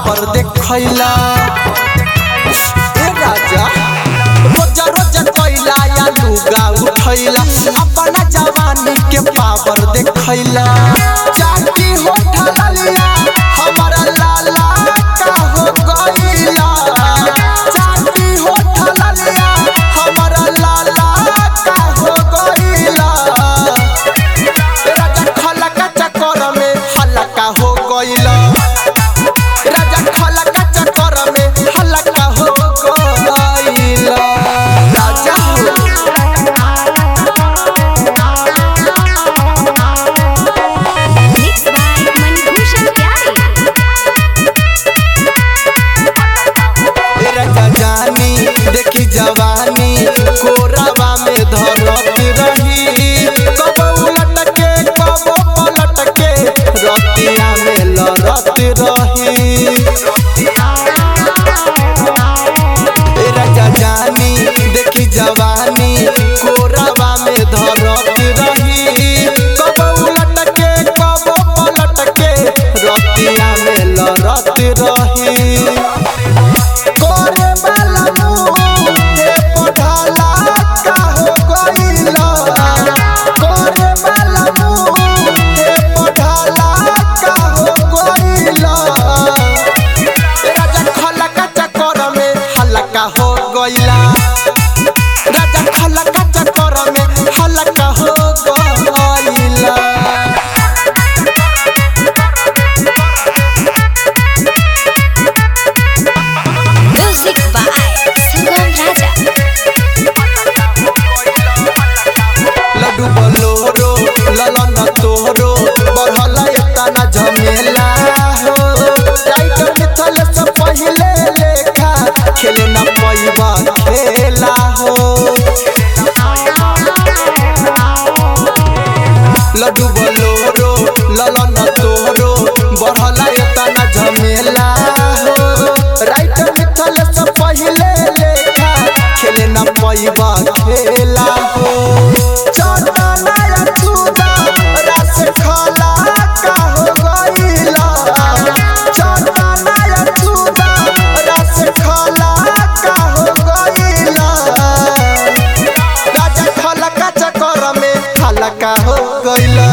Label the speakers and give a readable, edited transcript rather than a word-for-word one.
Speaker 1: Power देखैला ए राजा रोजा रोजा कोइला या लुगा उठैला अपना जवानी के पावर देखैला चाटी होठा लिया हमारा लाला का हो गइला चाटी होठा लिया हमारा लाला का हो गइला राजा खला का चक्कर में हल्का हो गइला राजा खला का चक्कर में हल्का हो गइला राजा जानी देखी जवानी कोरावा में धरत रही कब उलट के कब पलट के रतिया में लड़त रही राजा जानी देखी जवानी कोरावा में धरत रही कब उलट के कब पलट के रतिया में लड़त रही हो गइला राजा खला का चक्कर में हल्का हो गइला
Speaker 2: म्यूजिक बाय सुगम राजा
Speaker 1: लड्डू बलोरो ललन तोरो बढ़ला एतना झमेला हो राइटर मिथल से पहिले लेखा खेले न पैबा खेला हो लड्डू बलोरो ललन तोरो बढ़ला एतना झमेला हो राइटर मिथल से पहिले लेखा खेले न पैबा खेला हो चटनाया चूड़ा रस खला का हो गइला चटनाया चूड़ा रस खला का हो गइला राजा खला का चक्कर में हल्का हो गइला।